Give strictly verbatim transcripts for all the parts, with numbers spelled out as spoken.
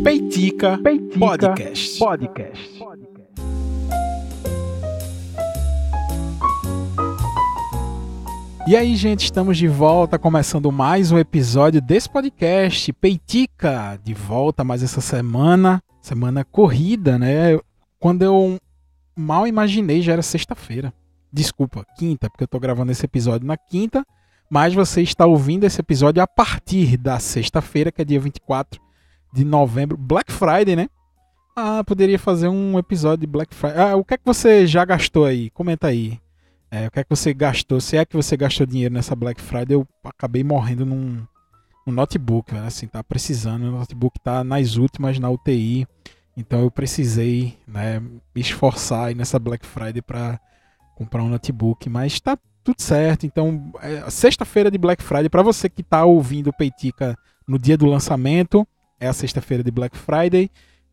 Peitica, Peitica Podcast. Podcast. E aí, gente, estamos de volta, começando mais um episódio desse podcast, Peitica, de volta mais essa semana, semana corrida, né? Quando eu mal imaginei, já era sexta-feira. Desculpa, quinta, porque eu tô gravando esse episódio na quinta, mas você está ouvindo esse episódio a partir da sexta-feira, que é dia vinte e quatro de novembro, Black Friday, né? Ah, poderia fazer um episódio de Black Friday. Ah, o que é que você já gastou aí? Comenta aí. É, o que é que você gastou? Se é que você gastou dinheiro nessa Black Friday, eu acabei morrendo num, num notebook, né? Assim, tá precisando. O notebook tá nas últimas na U T I, então eu precisei, né, me esforçar aí nessa Black Friday para comprar um notebook, mas tá tudo certo. Então, é, sexta-feira de Black Friday, para você que tá ouvindo o Peitica no dia do lançamento, é a sexta-feira de Black Friday.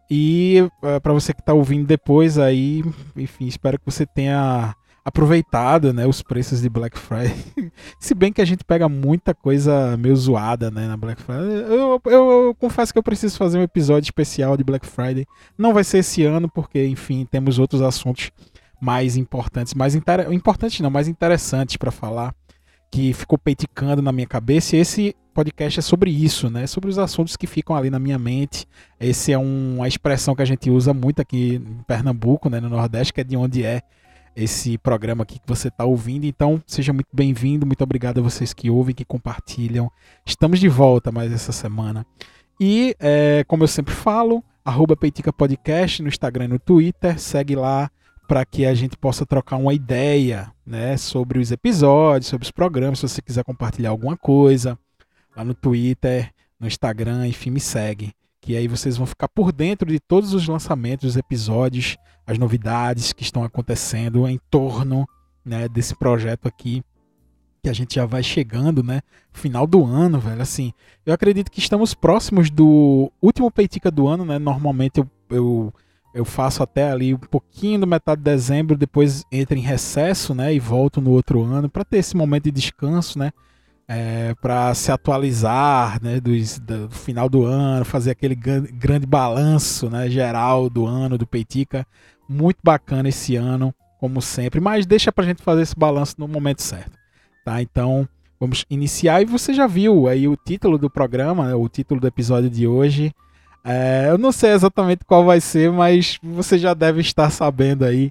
E é, para você que tá ouvindo depois aí, enfim, espero que você tenha aproveitado, né, os preços de Black Friday. Se bem que a gente pega muita coisa meio zoada, né, na Black Friday. Eu, eu, eu confesso que eu preciso fazer um episódio especial de Black Friday. Não vai ser esse ano, porque, enfim, temos outros assuntos mais importantes, mais inter... importantes não, mais interessantes para falar, que ficou peiticando na minha cabeça. E esse podcast é sobre isso, né? Sobre os assuntos que ficam ali na minha mente. Essa é um, uma expressão que a gente usa muito aqui em Pernambuco, né, no Nordeste, que é de onde é esse programa aqui que você está ouvindo. Então, seja muito bem-vindo, muito obrigado a vocês que ouvem, que compartilham. Estamos de volta mais essa semana. E, é, como eu sempre falo, arroba Peitica Podcast no Instagram e no Twitter. Segue lá para que a gente possa trocar uma ideia, né, sobre os episódios, sobre os programas. Se você quiser compartilhar alguma coisa, lá no Twitter, no Instagram, enfim, me segue. Que aí vocês vão ficar por dentro de todos os lançamentos, os episódios, as novidades que estão acontecendo em torno, né, desse projeto aqui, que a gente já vai chegando, né, final do ano, velho. Assim, eu acredito que estamos próximos do último Peitica do ano, né. Normalmente eu, eu, eu faço até ali um pouquinho do metade de dezembro, depois entro em recesso, né, e volto no outro ano para ter esse momento de descanso, né. É, para se atualizar, né, dos, do final do ano, fazer aquele grande, grande balanço, né, geral do ano do Peitica. Muito bacana esse ano, como sempre, mas deixa pra gente fazer esse balanço no momento certo, tá? Então vamos iniciar. E você já viu aí o título do programa, né, o título do episódio de hoje. É, eu não sei exatamente qual vai ser, mas você já deve estar sabendo aí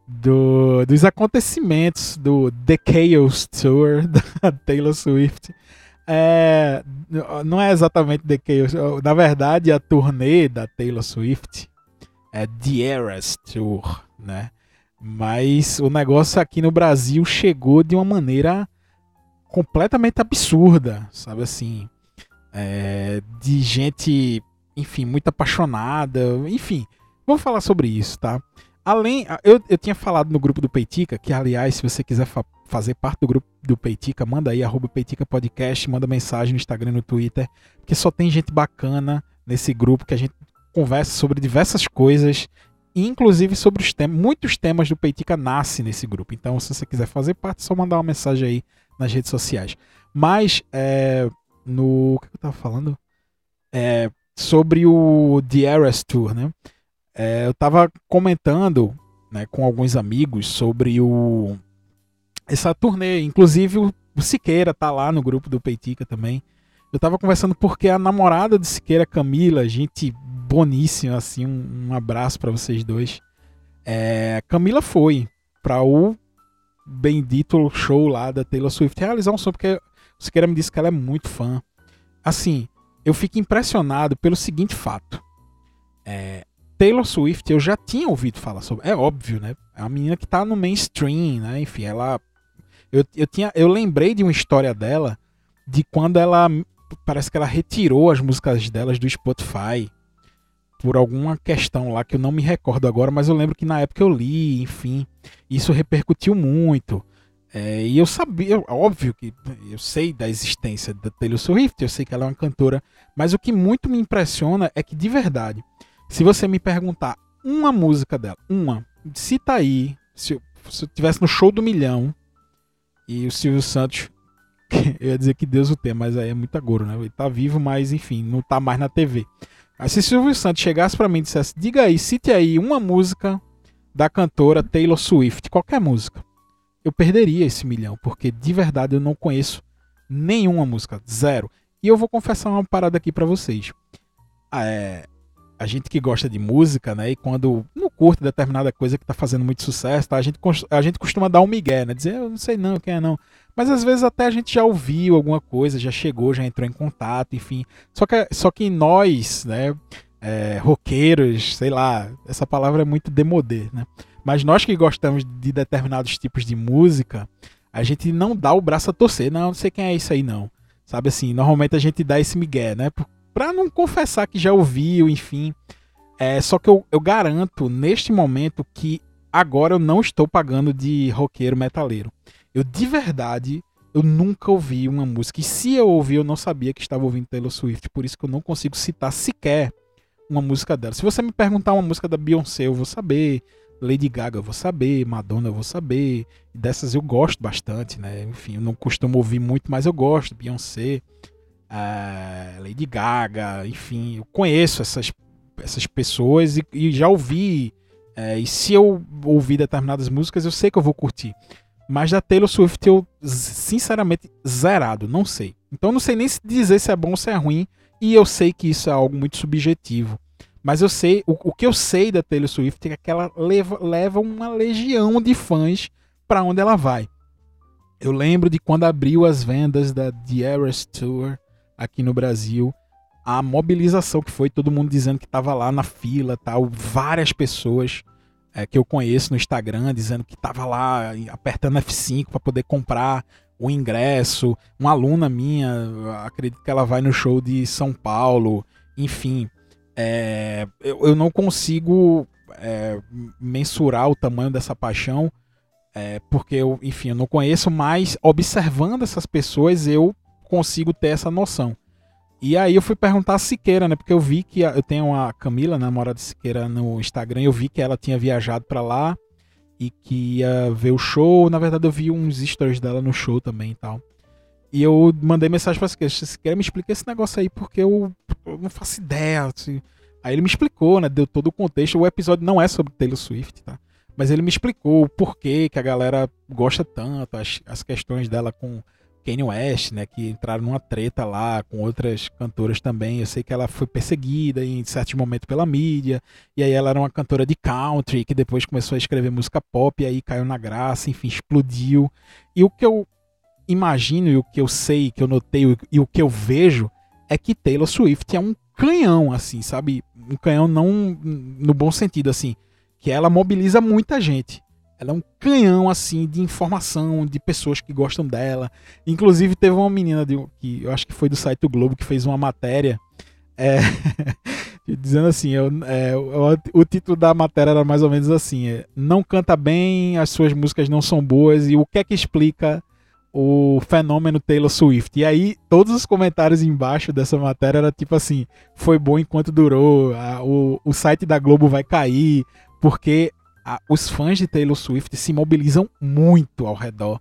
Do, dos acontecimentos do The Chaos Tour da Taylor Swift. É, não é exatamente The Chaos, na verdade a turnê da Taylor Swift é The Eras Tour, né? Mas o negócio aqui no Brasil chegou de uma maneira completamente absurda, sabe assim, é, de gente, enfim, muito apaixonada, enfim, vamos falar sobre isso, tá? Além, eu, eu tinha falado no grupo do Peitica, que aliás, se você quiser fa- fazer parte do grupo do Peitica, manda aí, arroba Peitica Podcast, manda mensagem no Instagram e no Twitter, porque só tem gente bacana nesse grupo, que a gente conversa sobre diversas coisas, inclusive sobre os temas, muitos temas do Peitica nascem nesse grupo. Então, se você quiser fazer parte, é só mandar uma mensagem aí nas redes sociais. Mas, é, no... o que eu tava falando? É, sobre o The Eras Tour, né? É, eu estava comentando, né, com alguns amigos sobre o, essa turnê, inclusive o, o Siqueira tá lá no grupo do Peitica também. Eu estava conversando porque a namorada do Siqueira, Camila, gente boníssima, assim, um, um abraço para vocês dois. É, Camila foi para o bendito show lá da Taylor Swift realizar um som, porque o Siqueira me disse que ela é muito fã. Assim, eu fico impressionado pelo seguinte fato. É, Taylor Swift, eu já tinha ouvido falar sobre. É óbvio, né? É uma menina que tá no mainstream, né? Enfim, ela. Eu, eu, tinha, eu lembrei de uma história dela, de quando ela. Parece que ela retirou as músicas delas do Spotify, por alguma questão lá que eu não me recordo agora, mas eu lembro que na época eu li, enfim. Isso repercutiu muito. É, e eu sabia, óbvio que eu sei da existência da Taylor Swift, eu sei que ela é uma cantora, mas o que muito me impressiona é que, de verdade, se você me perguntar uma música dela, uma, cita aí, se eu, se eu tivesse no show do milhão e o Silvio Santos, eu ia dizer que Deus o tem, mas aí é muito agouro, né? Ele tá vivo, mas enfim, não tá mais na T V. Aí se Silvio Santos chegasse pra mim e dissesse, diga aí, cite aí uma música da cantora Taylor Swift, qualquer música, eu perderia esse milhão, porque de verdade eu não conheço nenhuma música, zero. E eu vou confessar uma parada aqui pra vocês. É, a gente que gosta de música, né, e quando não curte determinada coisa que tá fazendo muito sucesso, tá, a, gente, a gente costuma dar um migué, né, dizer, eu não sei não, quem é não. Mas às vezes até a gente já ouviu alguma coisa, já chegou, já entrou em contato, enfim. Só que, só que nós, né, é, roqueiros, sei lá, essa palavra é muito demodê, né? Mas nós que gostamos de determinados tipos de música, a gente não dá o braço a torcer. Não, não sei quem é isso aí não. Sabe assim, normalmente a gente dá esse migué, né? Pra não confessar que já ouviu, enfim. É, só que eu, eu garanto, neste momento, que agora eu não estou pagando de roqueiro metaleiro. Eu, de verdade, eu nunca ouvi uma música. E se eu ouvi, eu não sabia que estava ouvindo Taylor Swift. Por isso que eu não consigo citar sequer uma música dela. Se você me perguntar uma música da Beyoncé, eu vou saber. Lady Gaga eu vou saber. Madonna eu vou saber. Dessas eu gosto bastante, né? Enfim, eu não costumo ouvir muito, mas eu gosto. Beyoncé, uh, Lady Gaga, enfim. Eu conheço essas, essas pessoas e, e já ouvi. Uh, e se eu ouvir determinadas músicas, eu sei que eu vou curtir. Mas da Taylor Swift eu, sinceramente, zerado, não sei. Então eu não sei nem dizer se é bom ou se é ruim, e eu sei que isso é algo muito subjetivo. Mas eu sei, o, o que eu sei da Taylor Swift é que ela leva, leva uma legião de fãs para onde ela vai. Eu lembro de quando abriu as vendas da The Eras Tour aqui no Brasil, a mobilização que foi, todo mundo dizendo que estava lá na fila, tal, várias pessoas É, que eu conheço no Instagram, dizendo que estava lá apertando F cinco para poder comprar o ingresso. Uma aluna minha, acredito que ela vai no show de São Paulo. Enfim, é, eu, eu não consigo é, mensurar o tamanho dessa paixão, é, porque eu, enfim, eu não conheço, mas observando essas pessoas eu consigo ter essa noção. E aí eu fui perguntar a Siqueira, né? Porque eu vi que a, eu tenho a Camila, namorada de Siqueira, no Instagram, e eu vi que ela tinha viajado pra lá e que ia ver o show. Na verdade, eu vi uns stories dela no show também e tal. E eu mandei mensagem pra Siqueira, Siqueira, me explica esse negócio aí, porque eu, eu não faço ideia. Assim. Aí ele me explicou, né? Deu todo o contexto. O episódio não é sobre Taylor Swift, tá? Mas ele me explicou o porquê que a galera gosta tanto, as, as questões dela com Kanye West, né, que entraram numa treta lá com outras cantoras também. Eu sei que ela foi perseguida em certo momento pela mídia, e aí ela era uma cantora de country, que depois começou a escrever música pop, e aí caiu na graça, enfim, explodiu. E o que eu imagino, e o que eu sei, que eu notei, e o que eu vejo, é que Taylor Swift é um canhão, assim, sabe? Um canhão não no bom sentido, assim, que ela mobiliza muita gente. Ela é um canhão, assim, de informação, de pessoas que gostam dela. Inclusive, teve uma menina, de, que eu acho que foi do site do Globo, que fez uma matéria é, dizendo assim, eu, é, o, o título da matéria era mais ou menos assim, é, não canta bem, as suas músicas não são boas, e o que é que explica o fenômeno Taylor Swift? E aí, todos os comentários embaixo dessa matéria era tipo assim, foi bom enquanto durou, a, o, o site da Globo vai cair, porque a, os fãs de Taylor Swift se mobilizam muito ao redor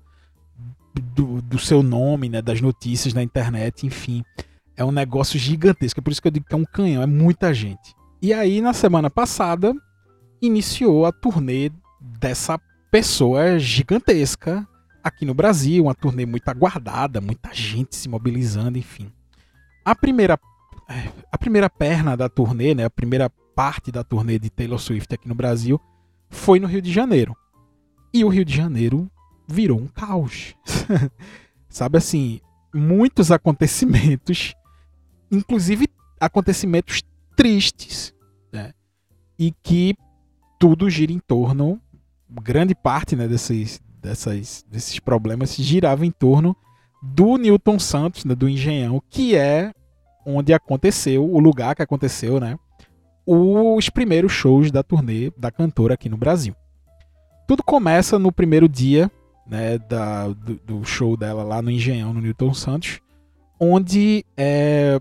do, do seu nome, né, das notícias na internet, enfim. É um negócio gigantesco, é por isso que eu digo que é um canhão, é muita gente. E aí, na semana passada, iniciou a turnê dessa pessoa gigantesca aqui no Brasil, uma turnê muito aguardada, muita gente se mobilizando, enfim. A primeira, a primeira perna da turnê, né, a primeira parte da turnê de Taylor Swift aqui no Brasil foi no Rio de Janeiro. E o Rio de Janeiro virou um caos. Sabe assim, muitos acontecimentos, inclusive acontecimentos tristes, né? E que tudo gira em torno, grande parte, né, desses, dessas, desses problemas girava em torno do Newton Santos, né, do Engenhão, que é onde aconteceu, o lugar que aconteceu, né, os primeiros shows da turnê da cantora aqui no Brasil. Tudo começa no primeiro dia, né, da, do, do show dela lá no Engenhão, no Newton Santos, onde, é,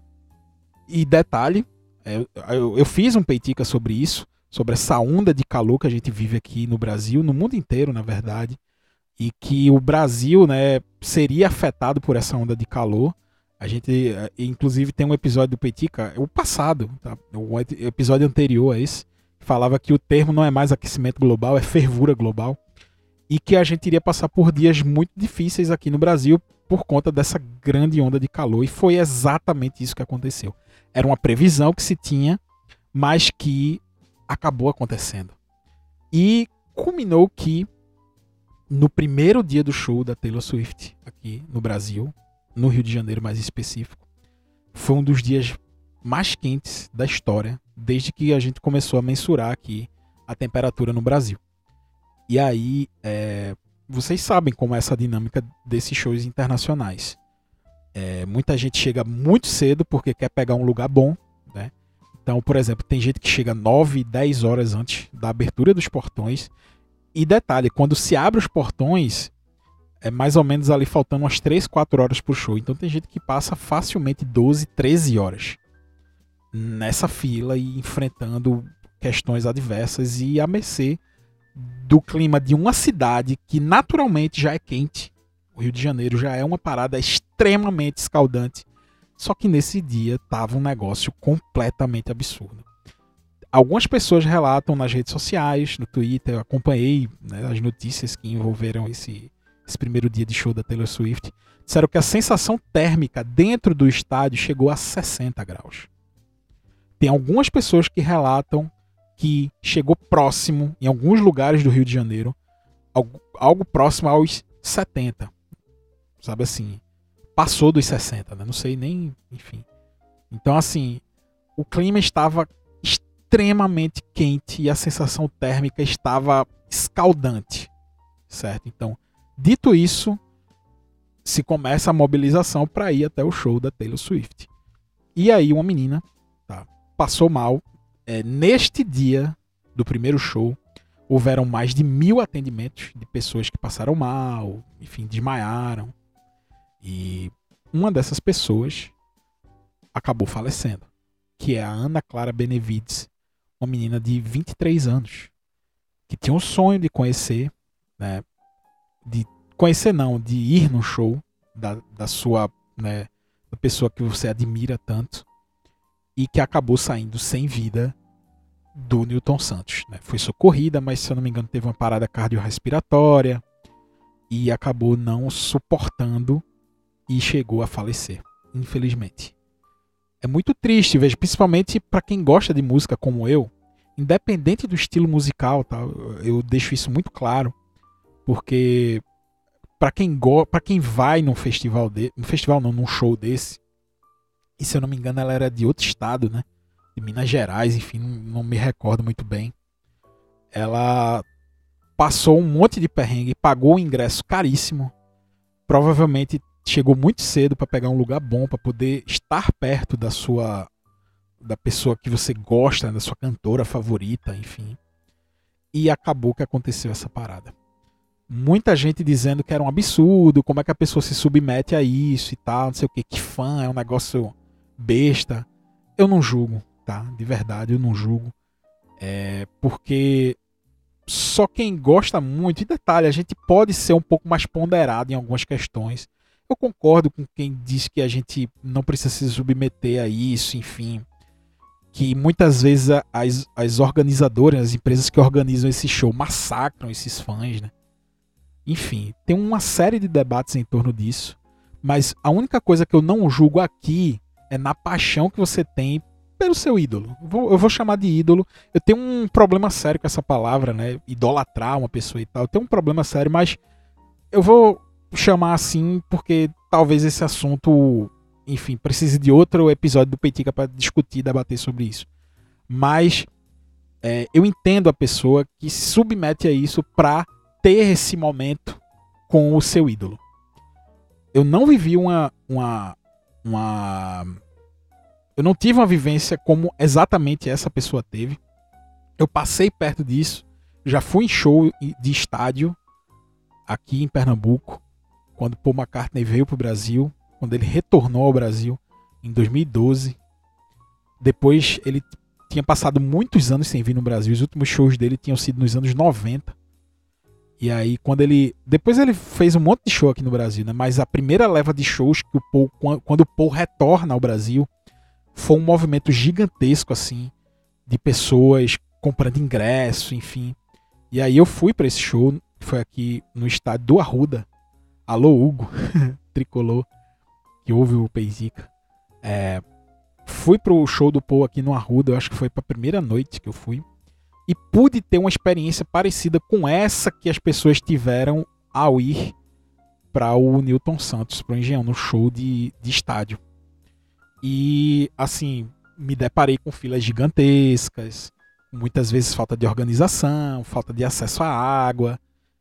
e detalhe, é, eu, eu fiz um peitica sobre isso, sobre essa onda de calor que a gente vive aqui no Brasil, no mundo inteiro, na verdade, e que o Brasil, né, seria afetado por essa onda de calor. A gente, inclusive, tem um episódio do Peitica, o passado, tá? O episódio anterior a esse, falava que o termo não é mais aquecimento global, é fervura global. E que a gente iria passar por dias muito difíceis aqui no Brasil por conta dessa grande onda de calor. E foi exatamente isso que aconteceu. Era uma previsão que se tinha, mas que acabou acontecendo. E culminou que no primeiro dia do show da Taylor Swift aqui no Brasil, no Rio de Janeiro mais específico, foi um dos dias mais quentes da história, desde que a gente começou a mensurar aqui a temperatura no Brasil. E aí, é, vocês sabem como é essa dinâmica desses shows internacionais. É, muita gente chega muito cedo porque quer pegar um lugar bom, né? Então, por exemplo, tem gente que chega nove, dez horas antes da abertura dos portões. E detalhe, quando se abre os portões, é mais ou menos ali faltando umas três, quatro horas pro show. Então tem gente que passa facilmente doze, treze horas nessa fila e enfrentando questões adversas e a mercê do clima de uma cidade que naturalmente já é quente. O Rio de Janeiro já é uma parada extremamente escaldante. Só que nesse dia tava um negócio completamente absurdo. Algumas pessoas relatam nas redes sociais, no Twitter, eu acompanhei, né, as notícias que envolveram esse, esse primeiro dia de show da Taylor Swift. Disseram que a sensação térmica dentro do estádio chegou a sessenta graus. Tem algumas pessoas que relatam que chegou próximo, em alguns lugares do Rio de Janeiro, algo, algo próximo aos setenta. Sabe assim, passou dos sessenta, né? Não sei nem, enfim. Então assim, o clima estava extremamente quente e a sensação térmica estava escaldante, certo? Então, dito isso, se começa a mobilização para ir até o show da Taylor Swift. E aí uma menina, tá, passou mal. É, neste dia do primeiro show, houveram mais de mil atendimentos de pessoas que passaram mal, enfim, desmaiaram. E uma dessas pessoas acabou falecendo, que é a Ana Clara Benevides, uma menina de vinte e três anos, que tinha um sonho de conhecer, né, de conhecer não, de ir no show da, da sua, né, da pessoa que você admira tanto, e que acabou saindo sem vida do Newton Santos, né? Foi socorrida, mas se eu não me engano teve uma parada cardiorrespiratória e acabou não suportando e chegou a falecer, infelizmente. É muito triste, veja, principalmente para quem gosta de música como eu, independente do estilo musical, tá? Eu deixo isso muito claro, porque para quem go- para quem vai num festival de, num festival não, num show desse, e se eu não me engano ela era de outro estado, né? De Minas Gerais, enfim, não, não me recordo muito bem. Ela passou um monte de perrengue, pagou um ingresso caríssimo, provavelmente chegou muito cedo para pegar um lugar bom, para poder estar perto da sua, da pessoa que você gosta, da sua cantora favorita, enfim. E acabou que aconteceu essa parada. Muita gente dizendo que era um absurdo, como é que a pessoa se submete a isso e tal, não sei o que, que fã, é um negócio besta. Eu não julgo, tá? De verdade, eu não julgo. É porque só quem gosta muito, e detalhe, a gente pode ser um pouco mais ponderado em algumas questões. Eu concordo com quem diz que a gente não precisa se submeter a isso, enfim. Que muitas vezes as, as organizadoras, as empresas que organizam esse show massacram esses fãs, né? Enfim, tem uma série de debates em torno disso. Mas a única coisa que eu não julgo aqui é na paixão que você tem pelo seu ídolo. Eu vou, eu vou chamar de ídolo. Eu tenho um problema sério com essa palavra, né? Idolatrar uma pessoa e tal. Eu tenho um problema sério, mas eu vou chamar assim porque talvez esse assunto, enfim, precise de outro episódio do Peitica para discutir, debater sobre isso. Mas é, eu entendo a pessoa que se submete a isso para ter esse momento com o seu ídolo. Eu não vivi uma, uma, uma... Eu não tive uma vivência como exatamente essa pessoa teve. Eu passei perto disso. Já fui em show de estádio aqui em Pernambuco, quando Paul McCartney veio para o Brasil, quando ele retornou ao Brasil em dois mil e doze. Depois ele tinha passado muitos anos sem vir no Brasil. Os últimos shows dele tinham sido nos anos noventa. E aí, quando ele... Depois ele fez um monte de show aqui no Brasil, né? Mas a primeira leva de shows que o Paul... Quando o Paul retorna ao Brasil, foi um movimento gigantesco, assim, de pessoas comprando ingresso, enfim. E aí eu fui pra esse show, que foi aqui no estádio do Arruda. Alô, Hugo, tricolor, que ouve o Peizica. É... Fui pro show do Paul aqui no Arruda, eu acho que foi pra primeira noite que eu fui. E pude ter uma experiência parecida com essa que as pessoas tiveram ao ir para o Newton Santos, para o Engenhão, no show de, de estádio. E, assim, me deparei com filas gigantescas, muitas vezes falta de organização, falta de acesso à água.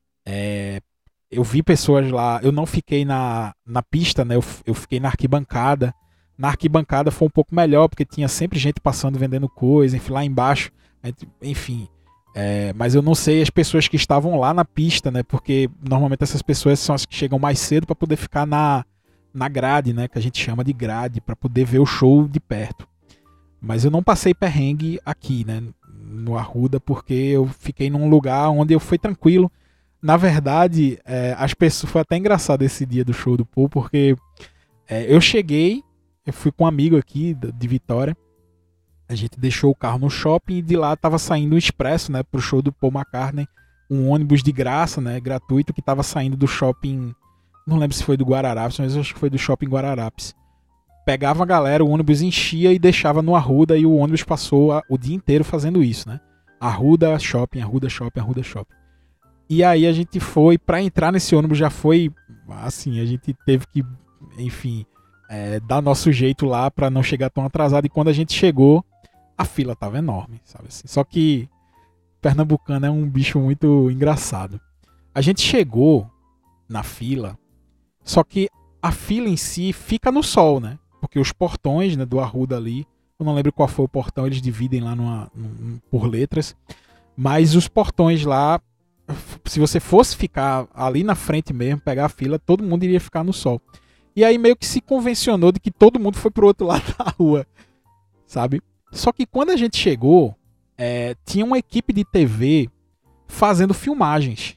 É, eu vi pessoas lá, eu não fiquei na, na pista, né? Eu, eu fiquei na arquibancada. Na arquibancada foi um pouco melhor, porque tinha sempre gente passando, vendendo coisa, enfim, lá embaixo. Enfim, é, mas eu não sei as pessoas que estavam lá na pista, né? Porque normalmente essas pessoas são as que chegam mais cedo para poder ficar na, na grade, né? Que a gente chama de grade, para poder ver o show de perto. Mas eu não passei perrengue aqui, né? No Arruda, porque eu fiquei num lugar onde eu fui tranquilo. Na verdade, é, as pessoas foi até engraçado esse dia do show do Paul, porque é, eu cheguei, eu fui com um amigo aqui de Vitória. A gente deixou o carro no shopping e de lá estava saindo um expresso, né, pro show do Paul McCartney, um ônibus de graça, né, gratuito, que estava saindo do shopping, não lembro se foi do Guararapes, mas acho que foi do shopping Guararapes. Pegava a galera, o ônibus enchia e deixava no Arruda, e o ônibus passou a, o dia inteiro fazendo isso, né? Arruda Shopping, Arruda Shopping, Arruda Shopping. E aí a gente foi, para entrar nesse ônibus já foi, assim, a gente teve que, enfim, é, dar nosso jeito lá para não chegar tão atrasado, e quando a gente chegou, a fila tava enorme, sabe assim? Só que pernambucano é um bicho muito engraçado. A gente chegou na fila, só que a fila em si fica no sol, né? Porque os portões, né, do Arruda ali, eu não lembro qual foi o portão, eles dividem lá numa, num, por letras, mas os portões lá, se você fosse ficar ali na frente mesmo, pegar a fila, todo mundo iria ficar no sol. E aí meio que se convencionou de que todo mundo foi pro outro lado da rua, sabe? Só que quando a gente chegou, é, tinha uma equipe de T V fazendo filmagens.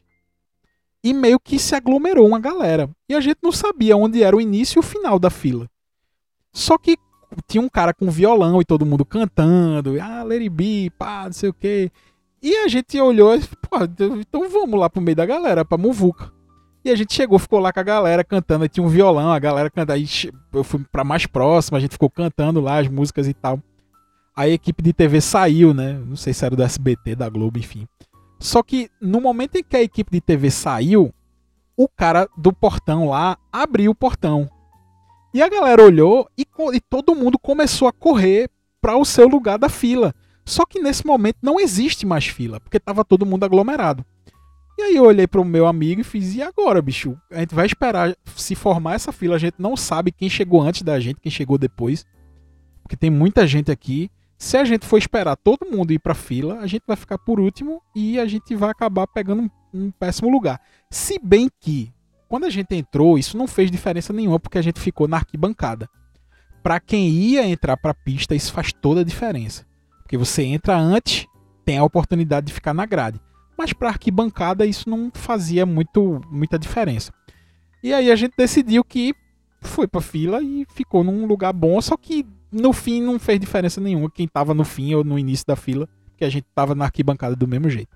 E meio que se aglomerou uma galera. E a gente não sabia onde era o início e o final da fila. Só que tinha um cara com violão e todo mundo cantando. Ah, Let It Be, pá, não sei o quê. E a gente olhou e pô, então vamos lá pro meio da galera, pra Muvuca. E a gente chegou, ficou lá com a galera cantando. Aí tinha um violão, a galera cantando. Aí eu fui pra mais próximo, a gente ficou cantando lá as músicas e tal. A equipe de T V saiu, né? Não sei se era do S B T, da Globo, enfim. Só que no momento em que a equipe de T V saiu, o cara do portão lá abriu o portão. E a galera olhou e, e todo mundo começou a correr para o seu lugar da fila. Só que nesse momento não existe mais fila, porque tava todo mundo aglomerado. E aí eu olhei pro meu amigo e fiz, e agora, bicho? A gente vai esperar se formar essa fila, a gente não sabe quem chegou antes da gente, quem chegou depois. Porque tem muita gente aqui. Se a gente for esperar todo mundo ir pra fila, a gente vai ficar por último e a gente vai acabar pegando um, um péssimo lugar. Se bem que, quando a gente entrou, isso não fez diferença nenhuma, porque a gente ficou na arquibancada. Pra quem ia entrar pra pista, isso faz toda a diferença. Porque você entra antes, tem a oportunidade de ficar na grade. Mas pra arquibancada, isso não fazia muito, muita diferença. E aí a gente decidiu que foi pra fila e ficou num lugar bom, só que no fim não fez diferença nenhuma quem tava no fim ou no início da fila, que a gente tava na arquibancada do mesmo jeito.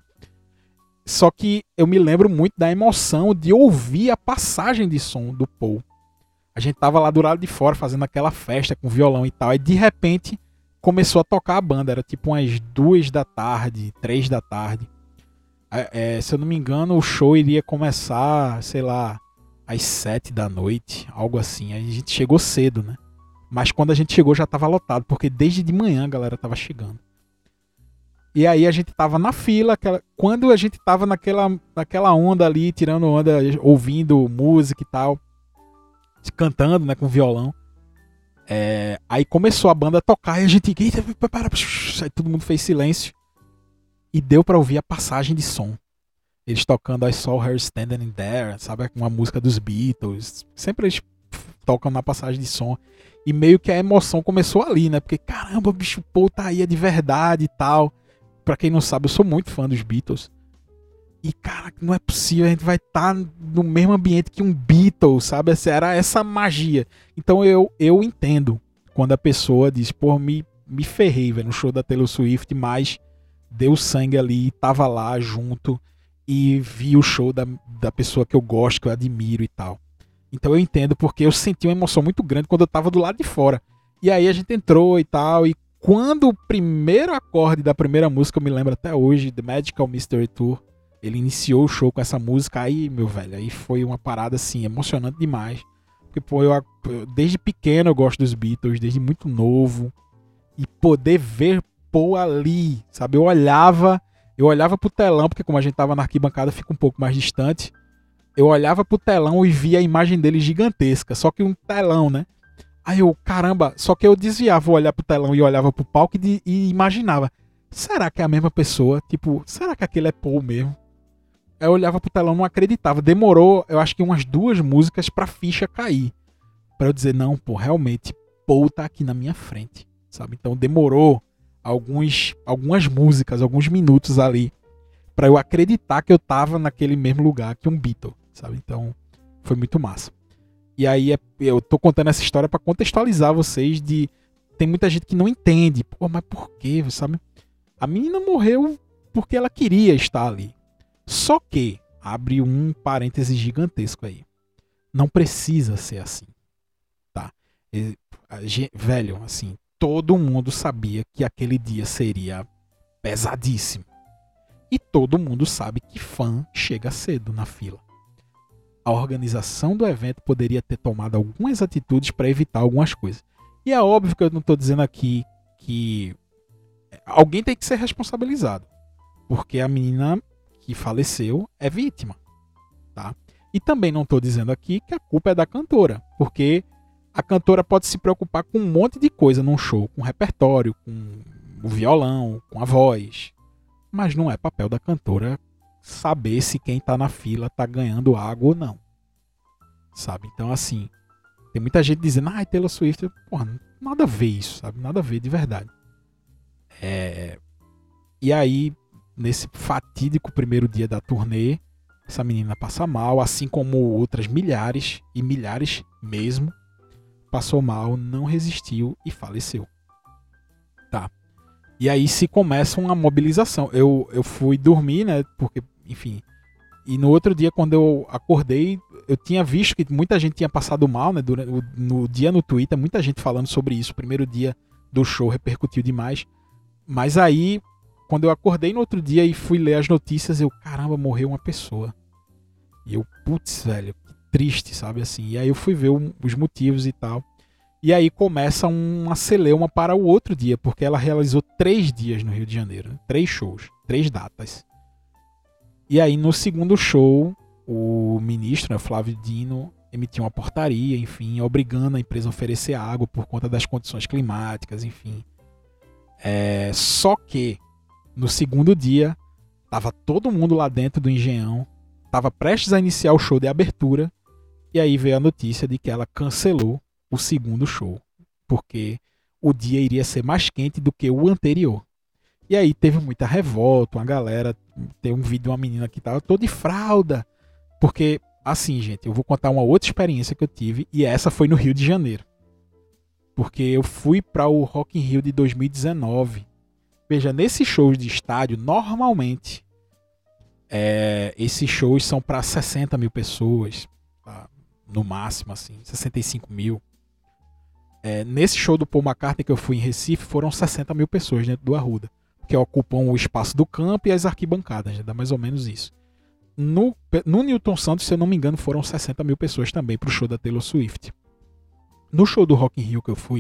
Só que eu me lembro muito da emoção de ouvir a passagem de som do Paul. A gente tava lá do lado de fora fazendo aquela festa com violão e tal, e de repente começou a tocar a banda, era tipo umas duas da tarde, três da tarde. É, se eu não me engano, o show iria começar, sei lá, às sete da noite, algo assim. Aí a gente chegou cedo, né? Mas quando a gente chegou já tava lotado, porque desde de manhã a galera tava chegando. E aí a gente tava na fila, aquela... quando a gente tava naquela, naquela onda ali, tirando onda, ouvindo música e tal, cantando, né, com violão. É... Aí começou a banda a tocar e a gente... Aí todo mundo fez silêncio. E deu pra ouvir a passagem de som. Eles tocando I Saw Her Standing There, sabe? Uma música dos Beatles. Sempre eles tocam na passagem de som. E meio que a emoção começou ali, né? Porque, caramba, o bicho Paul tá aí, é de verdade e tal. Pra quem não sabe, eu sou muito fã dos Beatles. E, cara, não é possível, a gente vai estar tá no mesmo ambiente que um Beatles, sabe? Era essa magia. Então eu, eu entendo quando a pessoa diz, pô, me, me ferrei, velho, no show da Taylor Swift, mas deu sangue ali, tava lá junto e vi o show da, da pessoa que eu gosto, que eu admiro e tal. Então eu entendo porque eu senti uma emoção muito grande quando eu tava do lado de fora. E aí a gente entrou e tal, e quando o primeiro acorde da primeira música, eu me lembro até hoje, The Magical Mystery Tour, ele iniciou o show com essa música, aí, meu velho, aí foi uma parada, assim, emocionante demais. Porque, pô, eu, desde pequeno eu gosto dos Beatles, desde muito novo, e poder ver Paul ali, sabe? Eu olhava, eu olhava pro telão, porque como a gente tava na arquibancada, fica um pouco mais distante, eu olhava pro telão e via a imagem dele gigantesca, só que um telão, né? Aí eu, caramba, só que eu desviava o olhar pro telão e olhava pro palco e, e imaginava, será que é a mesma pessoa? Tipo, será que aquele é Paul mesmo? Eu olhava pro telão, não acreditava. Demorou, eu acho que umas duas músicas pra ficha cair. Pra eu dizer, não, pô, realmente, Paul tá aqui na minha frente, sabe? Então demorou alguns, algumas músicas, alguns minutos ali, pra eu acreditar que eu tava naquele mesmo lugar que um Beatle, sabe? Então, foi muito massa. E aí, eu tô contando essa história pra contextualizar vocês de... Tem muita gente que não entende. Pô, mas por quê, sabe? A menina morreu porque ela queria estar ali. Só que, abre um parêntese gigantesco aí, não precisa ser assim, tá? E, a gente, velho, assim, todo mundo sabia que aquele dia seria pesadíssimo. E todo mundo sabe que fã chega cedo na fila. A organização do evento poderia ter tomado algumas atitudes para evitar algumas coisas. E é óbvio que eu não estou dizendo aqui que alguém tem que ser responsabilizado, porque a menina que faleceu é vítima, tá? E também não estou dizendo aqui que a culpa é da cantora, porque a cantora pode se preocupar com um monte de coisa num show, com o repertório, com o violão, com a voz, mas não é papel da cantora saber se quem está na fila está ganhando água ou não, sabe? Então, assim, tem muita gente dizendo, ah, Taylor Swift, porra, nada a ver isso, sabe? Nada a ver de verdade. É... E aí, nesse fatídico primeiro dia da turnê, essa menina passa mal, assim como outras milhares e milhares mesmo, passou mal, não resistiu e faleceu. Tá. E aí se começa uma mobilização. Eu, eu fui dormir, né, porque, enfim, e no outro dia quando eu acordei, eu tinha visto que muita gente tinha passado mal, né, durante, no dia no Twitter, muita gente falando sobre isso, o primeiro dia do show repercutiu demais, mas aí quando eu acordei no outro dia e fui ler as notícias, eu, caramba, morreu uma pessoa. E eu, putz, velho, que triste, sabe, assim. E aí eu fui ver o, os motivos e tal. E aí começa uma celeuma para o outro dia, porque ela realizou três dias no Rio de Janeiro. Né? Três shows, três datas. E aí no segundo show, o ministro, né, Flávio Dino, emitiu uma portaria, enfim, obrigando a empresa a oferecer água por conta das condições climáticas, enfim. É, só que no segundo dia, tava todo mundo lá dentro do Engenhão, tava prestes a iniciar o show de abertura, e aí veio a notícia de que ela cancelou o segundo show, porque o dia iria ser mais quente do que o anterior. E aí teve muita revolta, uma galera, tem um vídeo de uma menina que tava toda de fralda, porque, assim, gente, eu vou contar uma outra experiência que eu tive, e essa foi no Rio de Janeiro. Porque eu fui para o Rock in Rio de dois mil e dezenove. Veja, nesses shows de estádio, normalmente, é, esses shows são para sessenta mil pessoas, tá? No máximo, assim, sessenta e cinco mil. É, nesse show do Paul McCartney que eu fui em Recife, foram sessenta mil pessoas dentro do Arruda, que ocupam o espaço do campo e as arquibancadas, né? Dá mais ou menos isso. No, no Newton Santos, se eu não me engano, foram sessenta mil pessoas também para o show da Taylor Swift. No show do Rock in Rio que eu fui,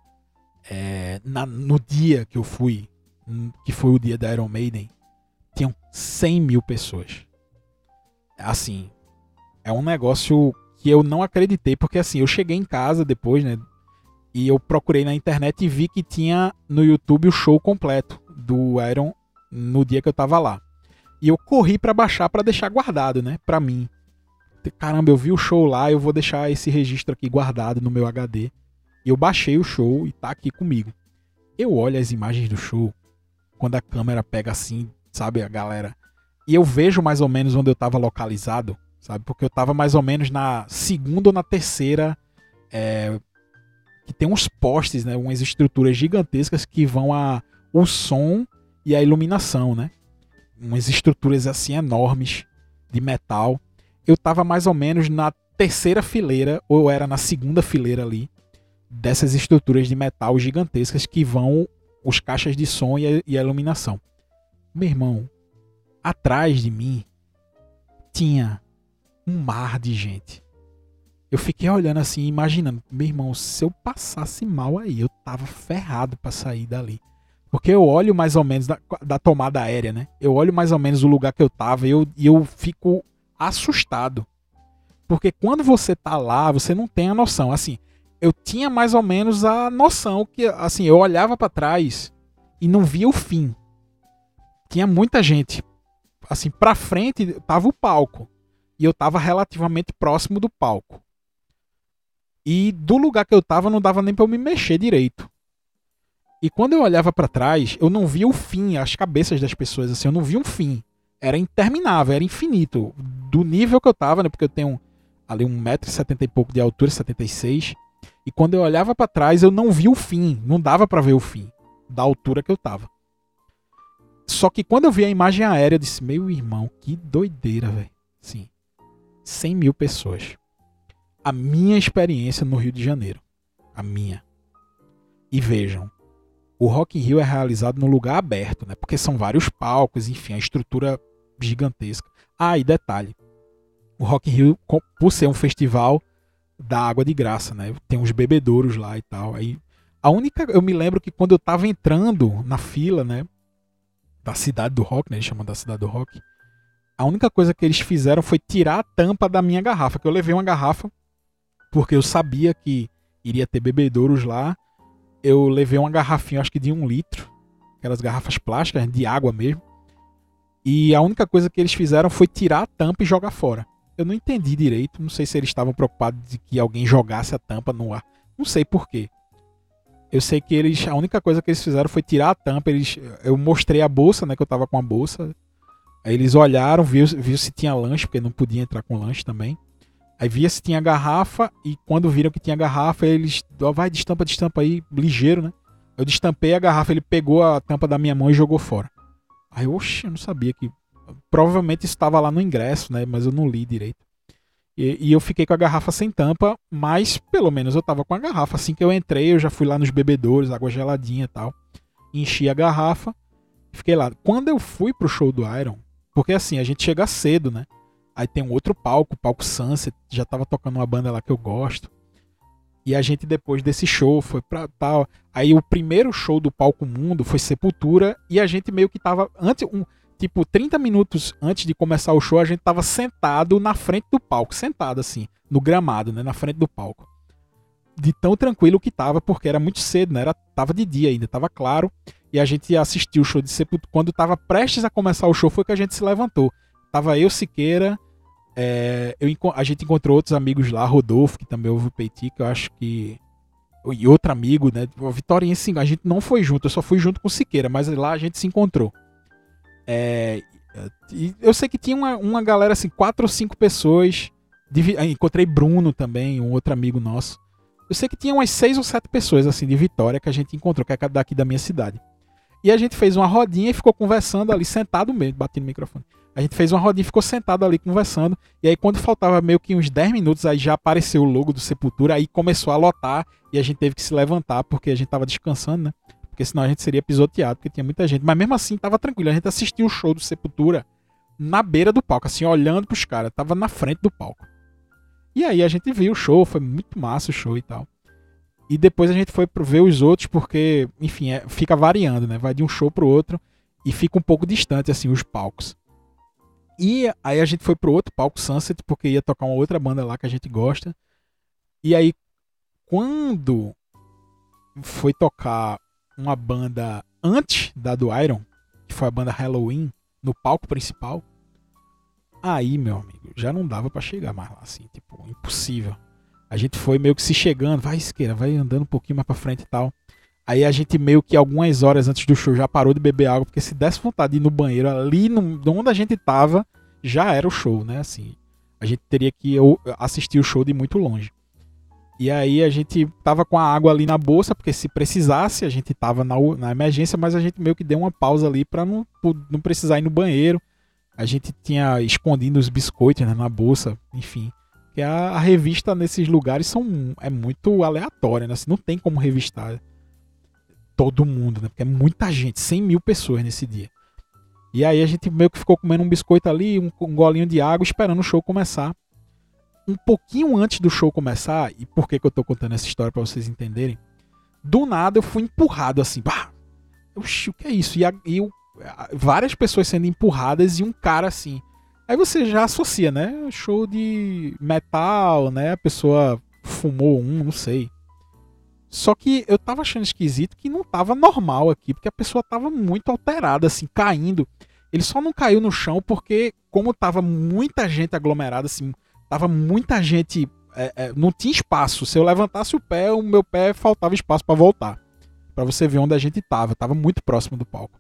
é, na, no dia que eu fui, que foi o dia da Iron Maiden, tinham cem mil pessoas. Assim, é um negócio que eu não acreditei, porque assim, eu cheguei em casa depois, né, e eu procurei na internet e vi que tinha no YouTube o show completo do Iron no dia que eu tava lá. E eu corri pra baixar pra deixar guardado, né, pra mim. Caramba, eu vi o show lá, eu vou deixar esse registro aqui guardado no meu H D. E eu baixei o show e tá aqui comigo. Eu olho as imagens do show, quando a câmera pega assim, sabe, a galera, e eu vejo mais ou menos onde eu tava localizado, sabe? Porque eu tava mais ou menos na segunda ou na terceira, é, que tem uns postes, né? Umas estruturas gigantescas que vão a o som e a iluminação, né? Umas estruturas assim enormes de metal. Eu tava mais ou menos na terceira fileira, ou eu era na segunda fileira ali, dessas estruturas de metal gigantescas que vão os caixas de som e a, e a iluminação. Meu irmão, atrás de mim tinha um mar de gente. Eu fiquei olhando assim, imaginando, meu irmão, se eu passasse mal aí, eu tava ferrado pra sair dali. Porque eu olho mais ou menos da, da tomada aérea, né? Eu olho mais ou menos o lugar que eu tava e eu, e eu fico assustado. Porque quando você tá lá, você não tem a noção. Assim, eu tinha mais ou menos a noção que, assim, eu olhava pra trás e não via o fim. Tinha muita gente. Assim, pra frente tava o palco. E eu tava relativamente próximo do palco. E do lugar que eu tava não dava nem pra eu me mexer direito. E quando eu olhava pra trás, eu não via o fim, as cabeças das pessoas, assim, eu não via um fim. Era interminável, era infinito. Do nível que eu tava, né? Porque eu tenho ali um metro e setenta e pouco de altura, setenta e seis. E quando eu olhava pra trás, eu não via o fim. Não dava pra ver o fim da altura que eu tava. Só que quando eu vi a imagem aérea, eu disse, meu irmão, que doideira, velho. Sim. cem mil pessoas. A minha experiência no Rio de Janeiro. A minha. E vejam, o Rock in Rio é realizado num lugar aberto, né? Porque são vários palcos, enfim, a estrutura gigantesca. Ah, e detalhe, o Rock in Rio, por ser um festival da água de graça, né? Tem uns bebedouros lá e tal. Aí, a única, eu me lembro que quando eu tava entrando na fila, né? Da cidade do rock, né? Eles chamam da cidade do rock. A única coisa que eles fizeram foi tirar a tampa da minha garrafa, que eu levei uma garrafa porque eu sabia que iria ter bebedouros lá. Eu levei uma garrafinha, acho que de um litro, aquelas garrafas plásticas, de água mesmo. E a única coisa que eles fizeram foi tirar a tampa e jogar fora. Eu não entendi direito, não sei se eles estavam preocupados de que alguém jogasse a tampa no ar. Não sei porquê. Eu sei que eles, a única coisa que eles fizeram foi tirar a tampa. Eles, eu mostrei a bolsa, né, que eu tava com a bolsa. Aí eles olharam, viu, viu se tinha lanche, porque não podia entrar com lanche também. Aí via se tinha garrafa, e quando viram que tinha garrafa, eles, ó, vai, destampa, destampa aí, ligeiro, né? Eu destampei a garrafa, ele pegou a tampa da minha mão e jogou fora. Aí, oxe, eu não sabia que... Provavelmente isso estava lá no ingresso, né? Mas eu não li direito. E, e eu fiquei com a garrafa sem tampa, mas pelo menos eu tava com a garrafa. Assim que eu entrei, eu já fui lá nos bebedouros, água geladinha e tal. Enchi a garrafa e fiquei lá. Quando eu fui pro show do Iron, porque assim, a gente chega cedo, né? Aí tem um outro palco, o palco Sunset, já tava tocando uma banda lá que eu gosto. E a gente depois desse show foi pra tal. Aí o primeiro show do Palco Mundo foi Sepultura, e a gente meio que tava antes, um, tipo trinta minutos antes de começar o show, a gente tava sentado na frente do palco, sentado assim, no gramado, né, na frente do palco. De tão tranquilo que tava, porque era muito cedo, né? Era, tava de dia ainda, tava claro. E a gente assistiu o show de Sepultura. Quando tava prestes a começar o show, foi que a gente se levantou. Tava eu, Siqueira. É, eu, a gente encontrou outros amigos lá, Rodolfo, que também ouve o Peiti, que eu acho que... E outro amigo, né? O Vitoriense, a gente não foi junto, eu só fui junto com o Siqueira, mas lá a gente se encontrou. É, e eu sei que tinha uma, uma galera, assim, quatro ou cinco pessoas. De, encontrei Bruno também, um outro amigo nosso. Eu sei que tinha umas seis ou sete pessoas, assim, de Vitória, que a gente encontrou, que é daqui da minha cidade. E a gente fez uma rodinha e ficou conversando ali, sentado mesmo, bati no microfone. A gente fez uma rodinha e ficou sentado ali conversando. E aí quando faltava meio que uns dez minutos, aí já apareceu o logo do Sepultura, aí começou a lotar e a gente teve que se levantar porque a gente tava descansando, né? Porque senão a gente seria pisoteado, porque tinha muita gente. Mas mesmo assim tava tranquilo, a gente assistiu o show do Sepultura na beira do palco, assim, olhando pros caras, tava na frente do palco. E aí a gente viu o show, foi muito massa o show e tal. E depois a gente foi ver os outros, porque, enfim, é, fica variando, né? Vai de um show pro outro e fica um pouco distante, assim, os palcos. E aí a gente foi pro outro palco, Sunset, porque ia tocar uma outra banda lá que a gente gosta. E aí, quando foi tocar uma banda antes da do Iron, que foi a banda Halloween, no palco principal, aí, meu amigo, já não dava pra chegar mais lá, assim, tipo, impossível. A gente foi meio que se chegando, vai Siqueira, vai andando um pouquinho mais pra frente e tal. Aí a gente meio que algumas horas antes do show já parou de beber água, porque se desse vontade de ir no banheiro ali no, onde a gente tava, já era o show, né? Assim, a gente teria que assistir o show de muito longe. E aí a gente tava com a água ali na bolsa, porque se precisasse, a gente tava na, na emergência, mas a gente meio que deu uma pausa ali pra não, não precisar ir no banheiro. A gente tinha escondido os biscoitos, né, na bolsa, enfim. Porque a, a revista nesses lugares são, é muito aleatória, né? Assim, não tem como revistar todo mundo, né? Porque é muita gente, cem mil pessoas nesse dia. E aí a gente meio que ficou comendo um biscoito ali, um, um golinho de água, esperando o show começar. Um pouquinho antes do show começar, e por que, que eu tô contando essa história pra vocês entenderem, do nada eu fui empurrado assim, pá! Oxi, o que é isso? E, a, e eu, várias pessoas sendo empurradas e um cara assim. Aí você já associa, né? Show de metal, né? A pessoa fumou um, não sei. Só que eu tava achando esquisito que não tava normal aqui, porque a pessoa tava muito alterada, assim, caindo. Ele só não caiu no chão porque, como tava muita gente aglomerada, assim, tava muita gente, é, é, não tinha espaço. Se eu levantasse o pé, o meu pé faltava espaço pra voltar. Pra você ver onde a gente tava. Tava muito próximo do palco.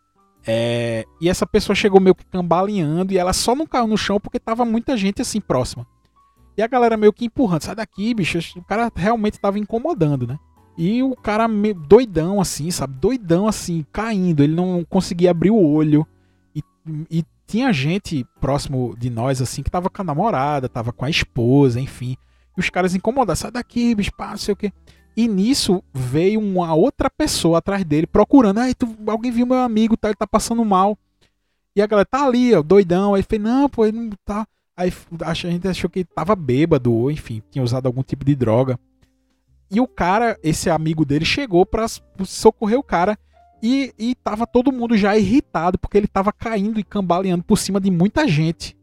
É, e essa pessoa chegou meio que cambaleando e ela só não caiu no chão porque tava muita gente assim próxima. E a galera meio que empurrando. Sai daqui, bicho. O cara realmente tava incomodando, né? E o cara meio doidão assim, sabe? Doidão assim, caindo. Ele não conseguia abrir o olho. E, e tinha gente próximo de nós, assim, que tava com a namorada, tava com a esposa, enfim. E os caras incomodados. Sai daqui, bicho, pá, não sei o quê. E nisso veio uma outra pessoa atrás dele procurando. Ai, tu, alguém viu meu amigo, tá, ele tá passando mal. E a galera tá ali, ó, doidão. Aí ele fez, não, pô, ele não tá. Aí a gente achou que ele tava bêbado, ou enfim, tinha usado algum tipo de droga. E o cara, esse amigo dele, chegou pra socorrer o cara. E, e tava todo mundo já irritado, porque ele tava caindo e cambaleando por cima de muita gente.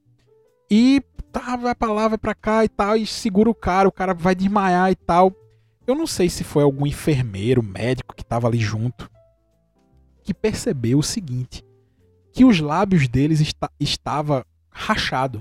E tá, vai pra lá, vai pra cá e tal, e segura o cara, o cara vai desmaiar e tal. Eu não sei se foi algum enfermeiro, médico que tava ali junto, que percebeu o seguinte, que os lábios deles está, estava rachado.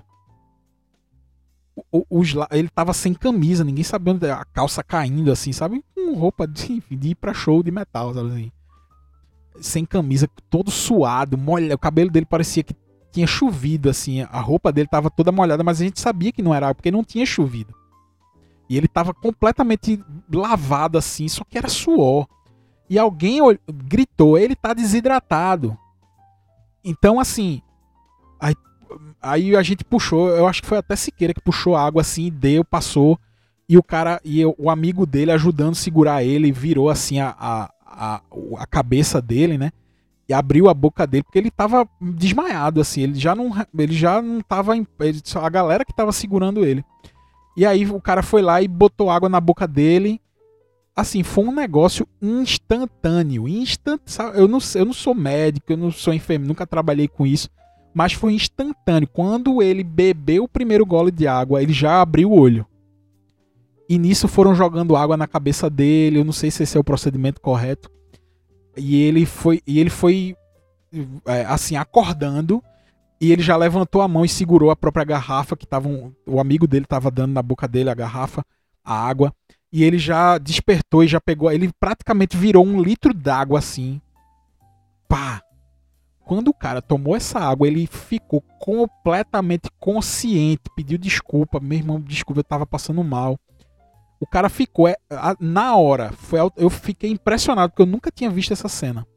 O, os, ele tava sem camisa, ninguém sabia onde, a calça caindo assim, sabe? Com roupa de, de ir pra show de metal, sabe assim? Sem camisa, todo suado, molha, o cabelo dele parecia que tinha chovido, assim, a roupa dele tava toda molhada, mas a gente sabia que não era, porque não tinha chovido. E ele tava completamente lavado assim, só que era suor. E alguém gritou, ele tá desidratado. Então, assim, aí, aí a gente puxou, eu acho que foi até Siqueira que puxou água assim, deu, passou, e o cara, e o amigo dele ajudando a segurar ele, virou assim a, a, a, a cabeça dele, né? E abriu a boca dele, porque ele tava desmaiado, assim, ele já não, ele já não tava, ele, a galera que tava segurando ele. E aí o cara foi lá e botou água na boca dele. Assim, foi um negócio instantâneo. Instant, eu, não, eu não sou médico, eu não sou enfermeiro, nunca trabalhei com isso. Mas foi instantâneo. Quando ele bebeu o primeiro gole de água, ele já abriu o olho. E nisso foram jogando água na cabeça dele. Eu não sei se esse é o procedimento correto. E ele foi, e ele foi é, assim, acordando. E ele já levantou a mão e segurou a própria garrafa que tava um, o amigo dele estava dando na boca dele, a garrafa, a água. E ele já despertou e já pegou. Ele praticamente virou um litro d'água assim. Pá! Quando o cara tomou essa água, ele ficou completamente consciente. Pediu desculpa. Meu irmão, desculpa, eu tava passando mal. O cara ficou. É, na hora, foi, eu fiquei impressionado, porque eu nunca tinha visto essa cena.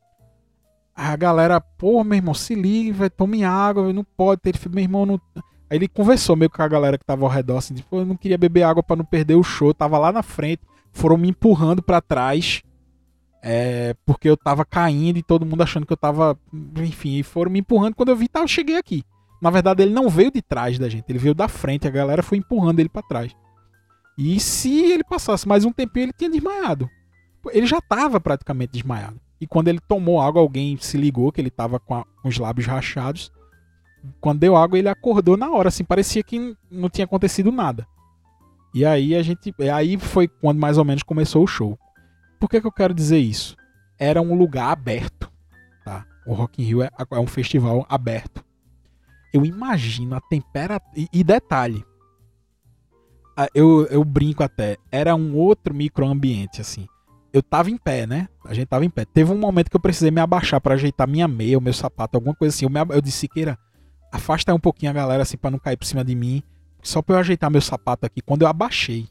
A galera, pô, meu irmão, se liga, tome água, não pode ter, meu irmão não... Aí ele conversou meio com a galera que tava ao redor, assim, tipo, eu não queria beber água pra não perder o show, tava lá na frente, foram me empurrando pra trás, é, porque eu tava caindo e todo mundo achando que eu tava, enfim, foram me empurrando, quando eu vi, tá, eu cheguei aqui. Na verdade, ele não veio de trás da gente, ele veio da frente, a galera foi empurrando ele pra trás. E se ele passasse mais um tempinho, ele tinha desmaiado. Ele já tava praticamente desmaiado. E quando ele tomou água, alguém se ligou que ele tava com, a, com os lábios rachados. Quando deu água, ele acordou na hora, assim, parecia que não tinha acontecido nada. E aí a gente, aí foi quando mais ou menos começou o show. Por que que eu quero dizer isso? Era um lugar aberto, tá? O Rock in Rio é, é um festival aberto. Eu imagino a temperatura... E, e detalhe, eu, eu brinco até, era um outro microambiente, assim. eu tava em pé, né? A gente tava em pé. Teve um momento que eu precisei me abaixar pra ajeitar minha meia, o meu sapato, alguma coisa assim. Eu, me, ab- eu disse, Siqueira, afasta aí um pouquinho a galera assim pra não cair por cima de mim. Só pra eu ajeitar meu sapato aqui. Quando eu abaixei,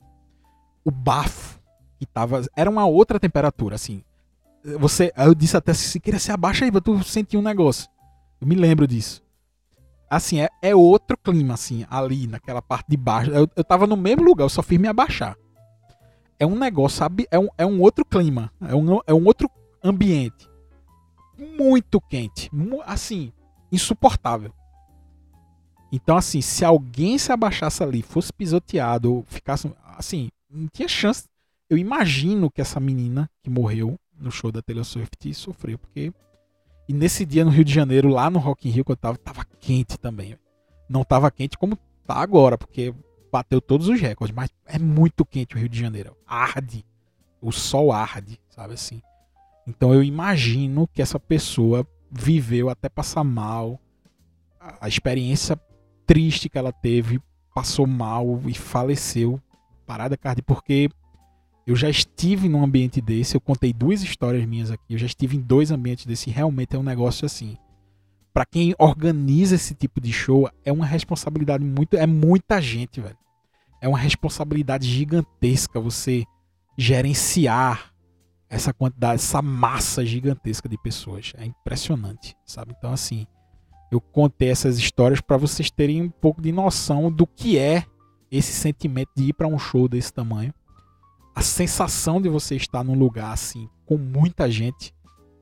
o bafo que tava... Era uma outra temperatura, assim. Você, eu disse até, Siqueira, se abaixa aí pra tu sentir um negócio. Eu me lembro disso. Assim, é, é outro clima, assim, ali naquela parte de baixo. Eu, eu tava no mesmo lugar, eu só fiz me abaixar. É um negócio, sabe? É um, é um outro clima. É um, é um outro ambiente. Muito quente. Mu- Assim, insuportável. Então, assim, se alguém se abaixasse ali, fosse pisoteado, ou ficasse. Assim, não tinha chance. Eu imagino que essa menina que morreu no show da Taylor Swift sofreu, porque. E nesse dia no Rio de Janeiro, lá no Rock in Rio que eu tava, tava quente também. Não tava quente como tá agora, porque bateu todos os recordes, mas é muito quente o Rio de Janeiro. Arde. O sol arde, sabe assim. Então eu imagino que essa pessoa viveu até passar mal. A a experiência triste que ela teve, passou mal e faleceu. Parada cardíaca, porque eu já estive num ambiente desse, eu contei duas histórias minhas aqui, eu já estive em dois ambientes desse e realmente é um negócio assim. Pra quem organiza esse tipo de show, é uma responsabilidade muito, é muita gente, velho. É uma responsabilidade gigantesca você gerenciar essa quantidade, essa massa gigantesca de pessoas. É impressionante, sabe? Então assim, eu contei essas histórias pra vocês terem um pouco de noção do que é esse sentimento de ir pra um show desse tamanho. A sensação de você estar num lugar assim, com muita gente,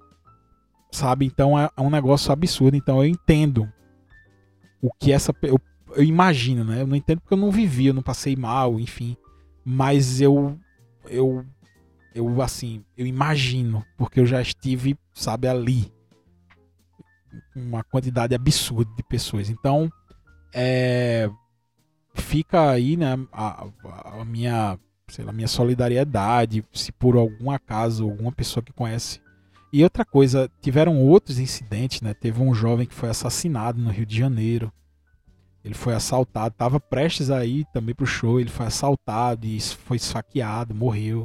sabe? Então é, é um negócio absurdo. Então eu entendo o que essa. Eu, eu imagino, né? Eu não entendo porque eu não vivi, eu não passei mal, enfim. Mas eu. Eu. Eu, assim. Eu imagino, porque eu já estive, sabe, ali. Uma quantidade absurda de pessoas. Então. É. Fica aí, né? A, a, a minha. Sei lá, minha solidariedade, se por algum acaso alguma pessoa que conhece. E outra coisa, tiveram outros incidentes, né? Teve um jovem que foi assassinado no Rio de Janeiro. Ele foi assaltado, estava prestes a ir também pro show, ele foi assaltado e foi esfaqueado, morreu.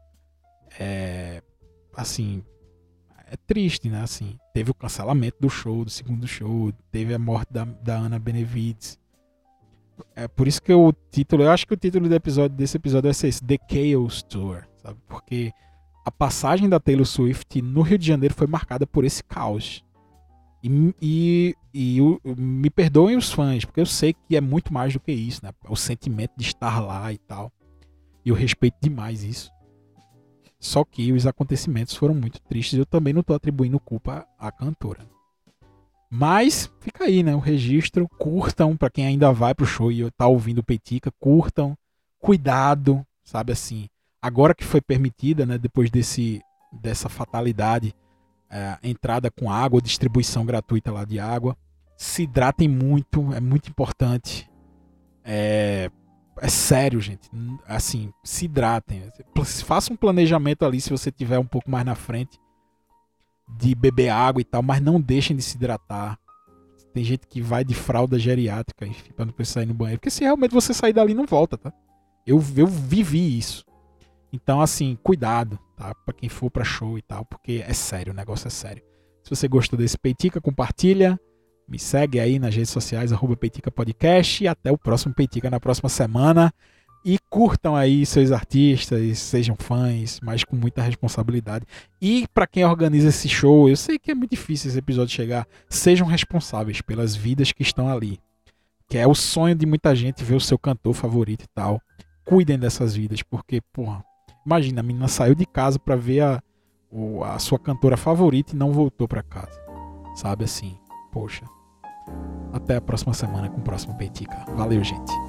É, assim, é triste, né? Assim, teve o cancelamento do show, do segundo show, teve a morte da, da Ana Benevides. É por isso que o título, eu acho que o título do episódio, desse episódio vai ser esse, The Chaos Tour, sabe? Porque a passagem da Taylor Swift no Rio de Janeiro foi marcada por esse caos. E, e, e o, me perdoem os fãs, porque eu sei que é muito mais do que isso, né? O sentimento de estar lá e tal. E eu respeito demais isso. Só que os acontecimentos foram muito tristes. Eu também não estou atribuindo culpa à cantora. Mas fica aí, né? O registro. Curtam, para quem ainda vai pro show e tá ouvindo o Peitica, curtam. Cuidado, sabe assim. Agora que foi permitida, né? Depois desse, dessa fatalidade, é, entrada com água, distribuição gratuita lá de água. Se hidratem muito, é muito importante. É, é sério, gente. Assim, se hidratem. Faça um planejamento ali se você tiver um pouco mais na frente de beber água e tal, mas não deixem de se hidratar. Tem gente que vai de fralda geriátrica, enfim, pra não precisar ir no banheiro. Porque se realmente você sair dali, não volta, tá? Eu, eu vivi isso. Então, assim, cuidado, tá? Pra quem for pra show e tal, porque é sério, o negócio é sério. Se você gostou desse Peitica, compartilha. Me segue aí nas redes sociais, arroba Peitica Podcast. E até o próximo Peitica na próxima semana. E curtam aí seus artistas, sejam fãs, mas com muita responsabilidade. E para quem organiza esse show, eu sei que é muito difícil esse episódio chegar, sejam responsáveis pelas vidas que estão ali. Que é o sonho de muita gente ver o seu cantor favorito e tal. Cuidem dessas vidas, porque, porra, imagina, a menina saiu de casa para ver a, a sua cantora favorita e não voltou para casa. Sabe assim, poxa. Até a próxima semana com o próximo Peitica. Valeu, gente.